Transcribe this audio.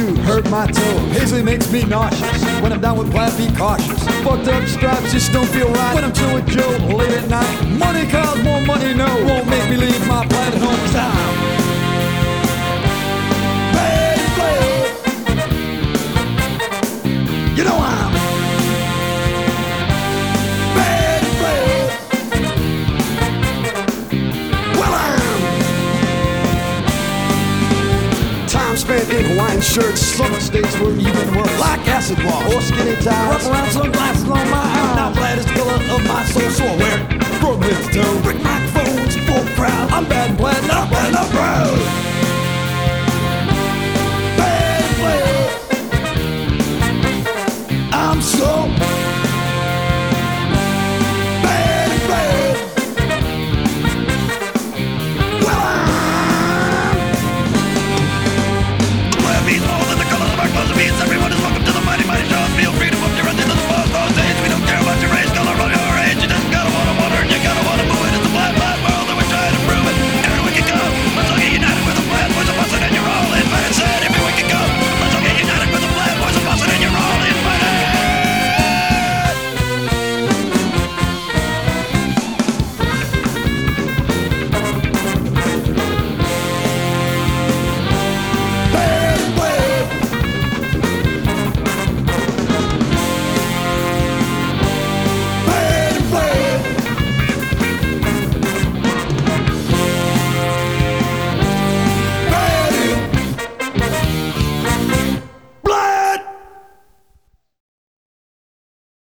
shoe hurt my toe. Paisley makes me nauseous. When I'm down with plaid, be cautious. Fucked up stripes just don't feel right. When I'm chill with Joe late at night. Money calls, more money no. Won't make me leave my plaid at home time. You know I'm bad blood. Well, I'm time spent in Hawaiian shirts. Summer states were even worse. Like acid wash or skinny ties. Wrap around sunglasses on my eyes. Now black is the color of my soul, so I wear it from head to toe. Brick microphones, full crowd. I'm bad and plaid, not bad, not proud. I'm so bad and bad. Well, I'm glad means more than the color of our clothes means everyone.